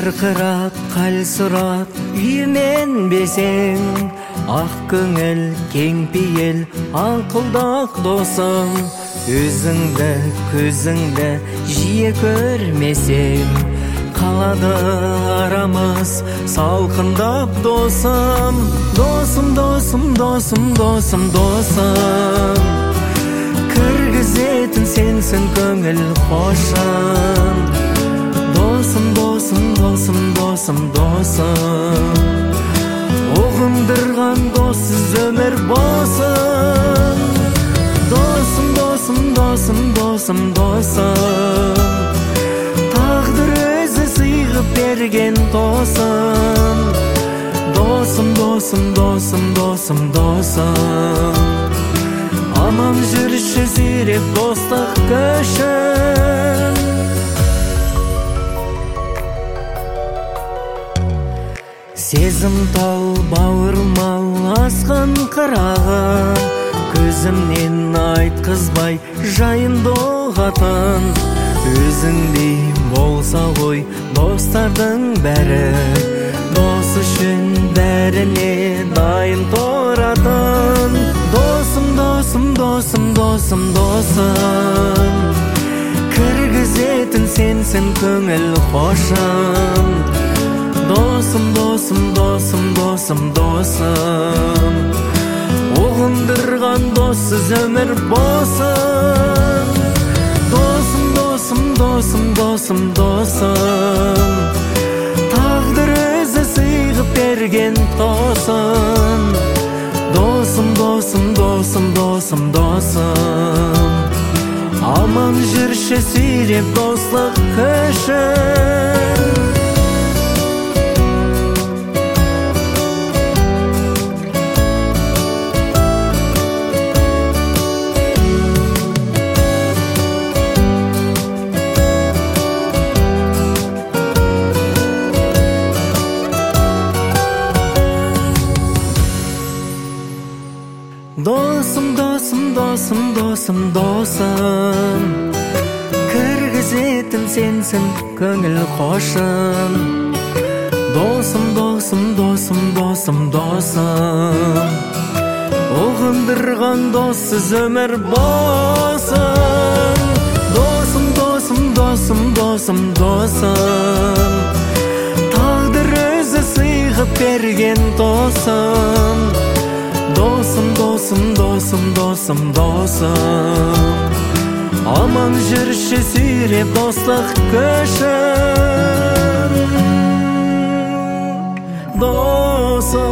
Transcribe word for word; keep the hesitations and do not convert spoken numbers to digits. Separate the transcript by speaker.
Speaker 1: жарқырап қал сұрап үйменбесең, ақ көңіл кең пейіл аңқылдақ досым, өзіңді көзіңді жиі көрмесең, қалады арамыз салқындап досым. Досым, досым, досым, досым, досым, кіргізетін сенсің көңіл қошын. Досым, досым, досым, досым, досым, ұғындырған доссыз өмір босын. Досым, досым, досым, досым, досым, тағдыр өзі сыйғып берген досым. Досым, досым, досым, досым, досым, аман жүрші сүйреп достық көшін. Сезім тал бауырмал асқан қырағы, көзімнен айтқызбай жайын доғатын. Өзіңдей болса ғой достардың бәрі, дос үшін бәріне дайын тұратын. Досым, досым, досым, досым, досым, кіргізетін сенсің көңіл қошын. Досым, досым, досым, досым, досым, ұғындырған доссыз өмір босын. Досым, досым, досым, досым, досым, тағдыр өзі сыйғып берген тосын. Досым, досым, досым, досым, досым, аман жүрші сүйреп достық көшін. Досым, досым, досым, досым, досым, кіргізетін сенсің көңіл қошын. Досым, досым, досым, досым, досым, ұғындырған доссыз өмір босын. Досым, досым, досым, досым, досым, тағдыр өзі сыйғып берген досым. Досым, досым, досым, досым, досым, аман жүрші сүйреп достық көшін. Досым.